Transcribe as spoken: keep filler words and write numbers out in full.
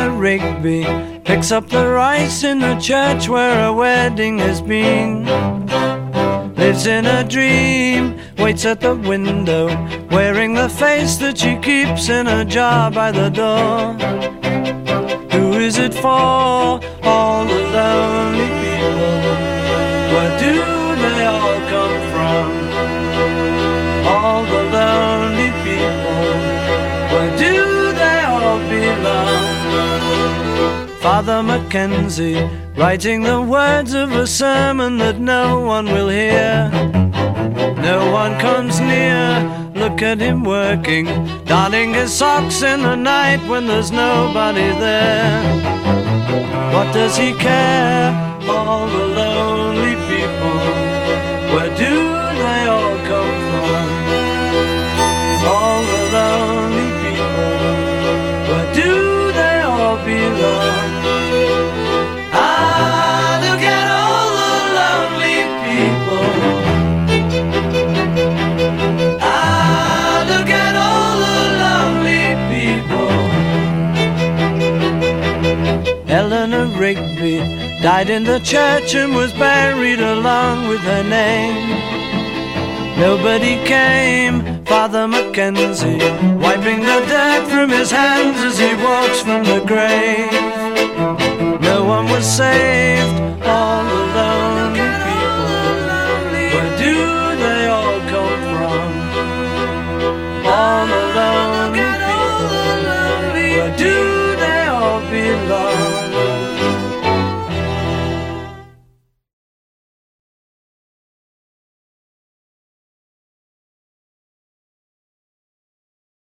Eleanor Rigby picks up the rice in the church where a wedding has been. Lives in a dream, waits at the window, wearing the face that she keeps in a jar by the door. Who is it for? All the lonely people. Where do they all come from? All the lonely people. Where do they all belong? Father Mackenzie, writing the words of a sermon that no one will hear. No one comes near, look at him working, darning his socks in the night when there's nobody there. What does he care? All the lonely people. Where do they all come from? All the lonely people. Where do they all belong? Eleanor Rigby died in the church and was buried along with her name. Nobody came, Father Mackenzie, wiping the dirt from his hands as he walks from the grave.